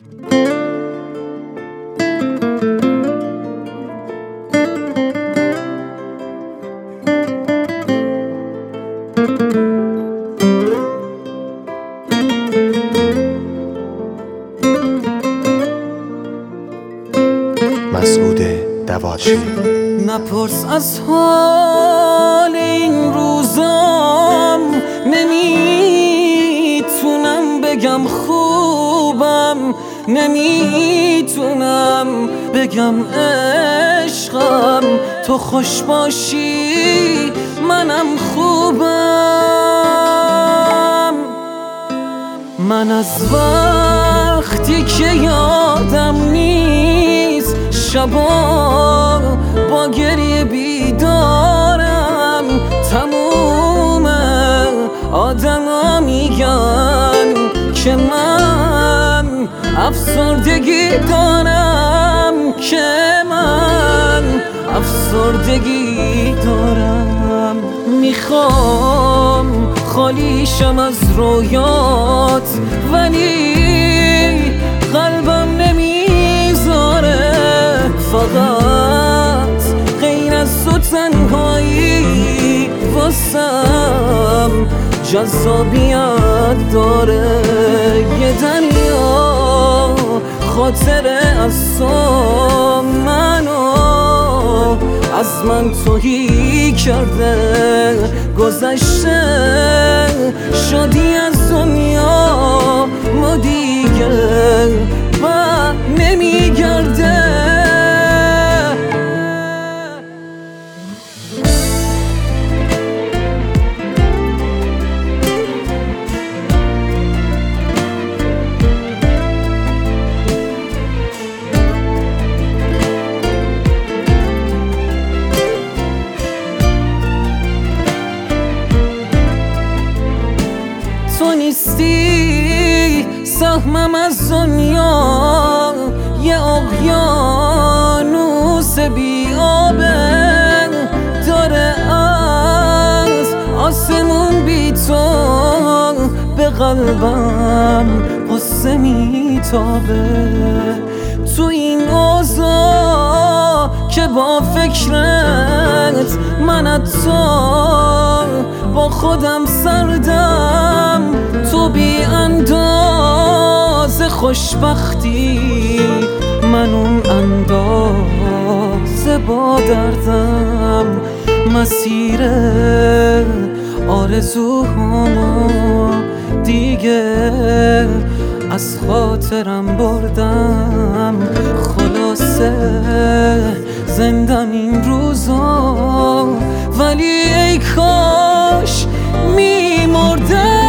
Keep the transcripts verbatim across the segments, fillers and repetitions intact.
مسعود دوادچی. نپرس از حال این روزم، نمیتونم بگم خوبم، نمیتونم بگم عشقم. تو خوش باشی منم خوبم. من از وقتی که یادم نیست شبا با گریه بیدارم. تموم آدما میگن که من افسردگی دارم، که من افسردگی دارم. میخوام خالیشم از رویات، ولی قلبم نمیذاره. فقط غیر از تو تنهایی واسم جذابیت داره. یه دریا خاطره از تو منو از من توهی کرده. گذشته شدی از دنیا، ما دیگه بر نمیگرده. تو نیستی سهمم از دنیا، یه اقیانوس بی آبه داره از آسمون بی تو به قلبم قصه میتابه. تو این اوضاع که با فکرت من حتی با خودم سردم. تو بی اندازه خوشبختی، من اون اندازه با دردم. مسیر آرزوهامو دیگه از خاطرم بردم. خلاصه زندم این روزا، ولی ای کاش میمردم.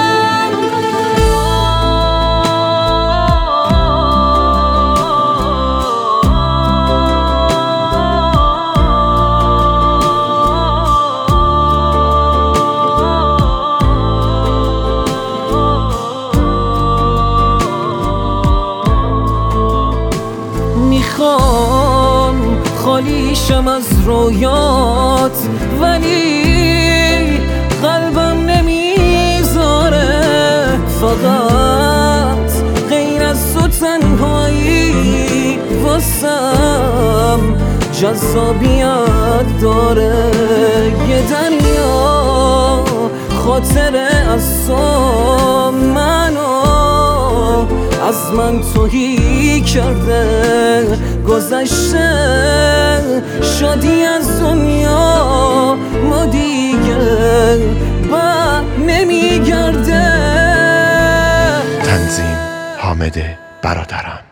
میخوام خالیشم از رویات، ولی قلبم نمیذاره. فقط غیر از تو تنهایی واسم جذابیت داره. یه دریا خاطره از تو منو از من توهی کرده. گذشته شدی از دنیا، ما دیگه بر نمیگرده. تنظیم حامد برادرم.